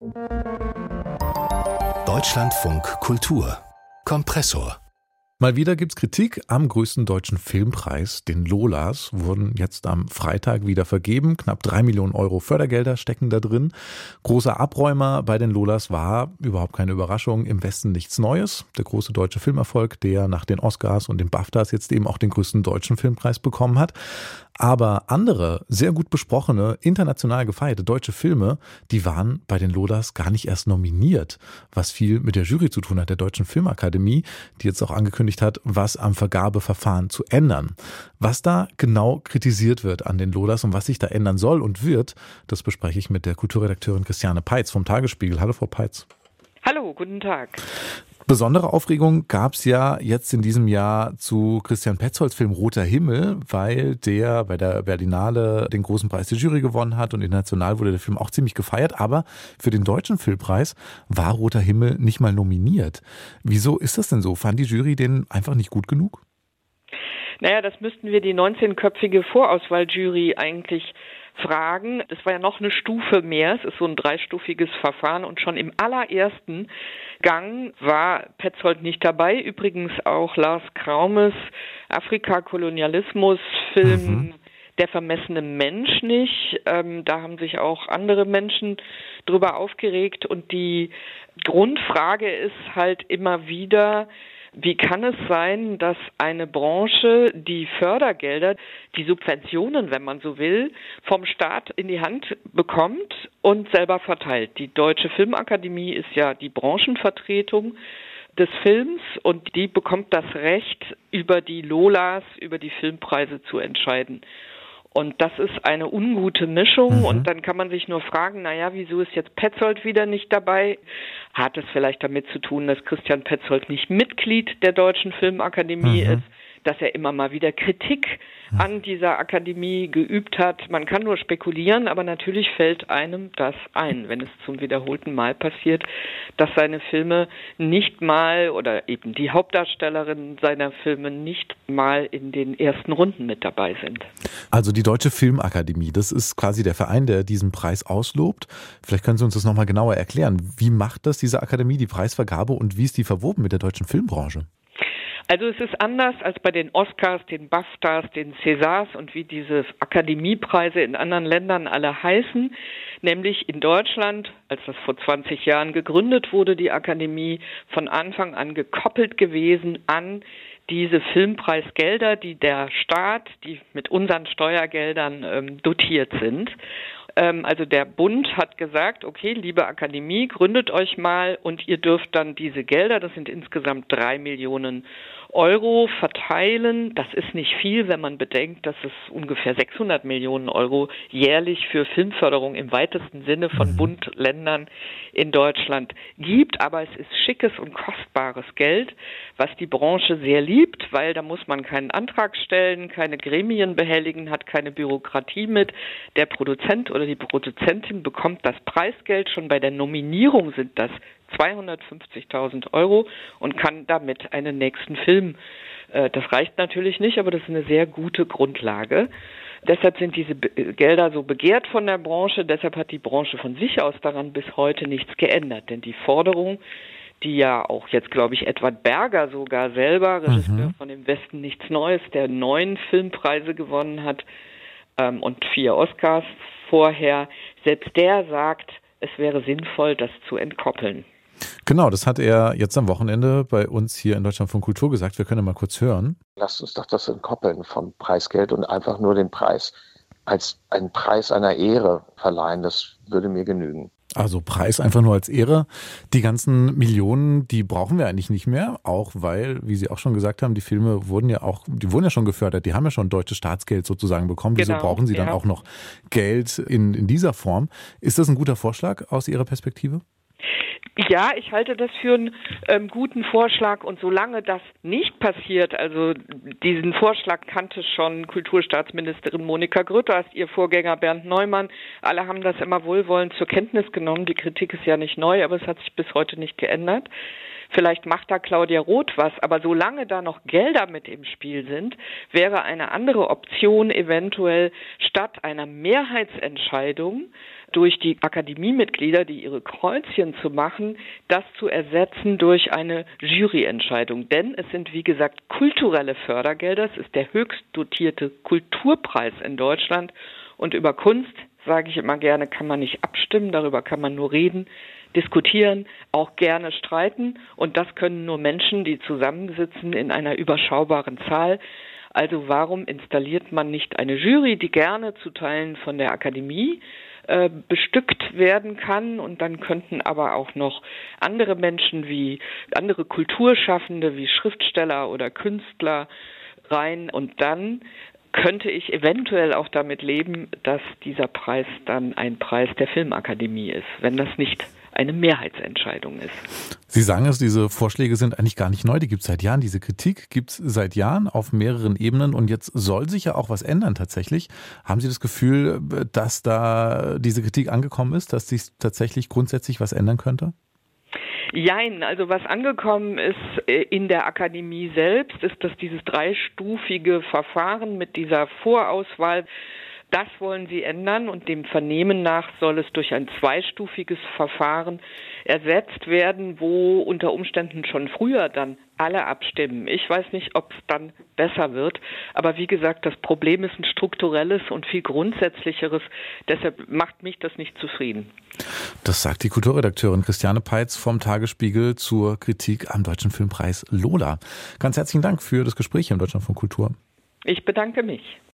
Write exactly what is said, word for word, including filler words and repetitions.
Deutschlandfunk Kultur Kompressor. Mal wieder gibt's Kritik am größten deutschen Filmpreis, den Lolas, wurden jetzt am Freitag wieder vergeben. Knapp drei Millionen Euro Fördergelder stecken da drin. Großer Abräumer bei den Lolas war, überhaupt keine Überraschung, im Westen nichts Neues. Der große deutsche Filmerfolg, der nach den Oscars und den BAFTAs jetzt eben auch den größten deutschen Filmpreis bekommen hat. Aber andere, sehr gut besprochene, international gefeierte deutsche Filme, die waren bei den Lolas gar nicht erst nominiert, was viel mit der Jury zu tun hat, der Deutschen Filmakademie, die jetzt auch angekündigt hat, was am Vergabeverfahren zu ändern. Was da genau kritisiert wird an den Lolas und was sich da ändern soll und wird, das bespreche ich mit der Kulturredakteurin Christiane Peitz vom Tagesspiegel. Hallo Frau Peitz. Hallo, guten Tag. Besondere Aufregung gab es ja jetzt in diesem Jahr zu Christian Petzolds Film Roter Himmel, weil der bei der Berlinale den großen Preis der Jury gewonnen hat und international wurde der Film auch ziemlich gefeiert. Aber für den Deutschen Filmpreis war Roter Himmel nicht mal nominiert. Wieso ist das denn so? Fand die Jury den einfach nicht gut genug? Naja, das müssten wir die neunzehnköpfige Vorauswahljury eigentlich fragen. Das war ja noch eine Stufe mehr. Es ist so ein dreistufiges Verfahren und schon im allerersten Gang war Petzold nicht dabei. Übrigens auch Lars Kraumes Afrika-Kolonialismus-Film mhm. Der vermessene Mensch nicht. Ähm, da haben sich auch andere Menschen drüber aufgeregt. Und die Grundfrage ist halt immer wieder, wie kann es sein, dass eine Branche die Fördergelder, die Subventionen, wenn man so will, vom Staat in die Hand bekommt und selber verteilt? Die Deutsche Filmakademie ist ja die Branchenvertretung des Films und die bekommt das Recht, über die Lolas, über die Filmpreise zu entscheiden. Und das ist eine ungute Mischung. Mhm. Und dann kann man sich nur fragen, naja, wieso ist jetzt Petzold wieder nicht dabei? Hat es vielleicht damit zu tun, dass Christian Petzold nicht Mitglied der Deutschen Filmakademie mhm. ist, dass er immer mal wieder Kritik an dieser Akademie geübt hat? Man kann nur spekulieren, aber natürlich fällt einem das ein, wenn es zum wiederholten Mal passiert, dass seine Filme nicht mal oder eben die Hauptdarstellerinnen seiner Filme nicht mal in den ersten Runden mit dabei sind. Also die Deutsche Filmakademie, das ist quasi der Verein, der diesen Preis auslobt. Vielleicht können Sie uns das nochmal genauer erklären. Wie macht das diese Akademie, die Preisvergabe, und wie ist die verwoben mit der deutschen Filmbranche? Also es ist anders als bei den Oscars, den BAFTAs, den Césars und wie diese Akademiepreise in anderen Ländern alle heißen. Nämlich in Deutschland, als das vor zwanzig Jahren gegründet wurde, die Akademie von Anfang an gekoppelt gewesen an diese Filmpreisgelder, die der Staat, die mit unseren Steuergeldern ähm, dotiert sind. Ähm, also der Bund hat gesagt, okay, liebe Akademie, gründet euch mal und ihr dürft dann diese Gelder, das sind insgesamt drei Millionen Euro, verteilen. Das ist nicht viel, wenn man bedenkt, dass es ungefähr sechshundert Millionen Euro jährlich für Filmförderung im weitesten Sinne von Bund, Ländern in Deutschland gibt. Aber es ist schickes und kostbares Geld, was die Branche sehr liebt, weil da muss man keinen Antrag stellen, keine Gremien behelligen, hat keine Bürokratie mit. Der Produzent oder die Produzentin bekommt das Preisgeld. Schon bei der Nominierung sind das zweihundertfünfzigtausend Euro und kann damit einen nächsten Film. Äh, das reicht natürlich nicht, aber das ist eine sehr gute Grundlage. Deshalb sind diese Be- Gelder so begehrt von der Branche. Deshalb hat die Branche von sich aus daran bis heute nichts geändert. Denn die Forderung, die ja auch jetzt, glaube ich, Edward Berger sogar selber, Regisseur mhm. von Im Westen nichts Neues, der neun Filmpreise gewonnen hat ähm, und vier Oscars vorher, selbst der sagt, es wäre sinnvoll, das zu entkoppeln. Genau, das hat er jetzt am Wochenende bei uns hier in Deutschlandfunk Kultur gesagt. Wir können mal kurz hören. Lasst uns doch das entkoppeln vom Preisgeld und einfach nur den Preis als einen Preis einer Ehre verleihen. Das würde mir genügen. Also Preis einfach nur als Ehre. Die ganzen Millionen, die brauchen wir eigentlich nicht mehr, auch weil, wie Sie auch schon gesagt haben, die Filme wurden ja auch, die wurden ja schon gefördert, die haben ja schon deutsches Staatsgeld sozusagen bekommen. Wieso genau, brauchen Sie dann ja. auch noch Geld in, in dieser Form? Ist das ein guter Vorschlag aus Ihrer Perspektive? Ja, ich halte das für einen ähm, guten Vorschlag und solange das nicht passiert, also diesen Vorschlag kannte schon Kulturstaatsministerin Monika Grütters, ihr Vorgänger Bernd Neumann, alle haben das immer wohlwollend zur Kenntnis genommen, die Kritik ist ja nicht neu, aber es hat sich bis heute nicht geändert. Vielleicht macht da Claudia Roth was, aber solange da noch Gelder mit im Spiel sind, wäre eine andere Option eventuell statt einer Mehrheitsentscheidung durch die Akademiemitglieder, die ihre Kreuzchen zu machen, das zu ersetzen durch eine Juryentscheidung. Denn es sind, wie gesagt, kulturelle Fördergelder. Es ist der höchst dotierte Kulturpreis in Deutschland. Und über Kunst, sage ich immer gerne, kann man nicht abstimmen, darüber kann man nur reden, diskutieren, auch gerne streiten. Und das können nur Menschen, die zusammensitzen in einer überschaubaren Zahl. Also warum installiert man nicht eine Jury, die gerne zu Teilen von der Akademie äh, bestückt werden kann, und dann könnten aber auch noch andere Menschen wie andere Kulturschaffende wie Schriftsteller oder Künstler rein, und dann könnte ich eventuell auch damit leben, dass dieser Preis dann ein Preis der Filmakademie ist, wenn das nicht eine Mehrheitsentscheidung ist. Sie sagen es, diese Vorschläge sind eigentlich gar nicht neu, die gibt es seit Jahren. Diese Kritik gibt es seit Jahren auf mehreren Ebenen, und jetzt soll sich ja auch was ändern tatsächlich. Haben Sie das Gefühl, dass da diese Kritik angekommen ist, dass sich tatsächlich grundsätzlich was ändern könnte? Jein, also was angekommen ist in der Akademie selbst, ist, dass dieses dreistufige Verfahren mit dieser Vorauswahl, das wollen sie ändern, und dem Vernehmen nach soll es durch ein zweistufiges Verfahren ersetzt werden, wo unter Umständen schon früher dann alle abstimmen. Ich weiß nicht, ob es dann besser wird, aber wie gesagt, das Problem ist ein strukturelles und viel grundsätzlicheres, deshalb macht mich das nicht zufrieden. Das sagt die Kulturredakteurin Christiane Peitz vom Tagesspiegel zur Kritik am Deutschen Filmpreis Lola. Ganz herzlichen Dank für das Gespräch hier im Deutschlandfunk Kultur. Ich bedanke mich.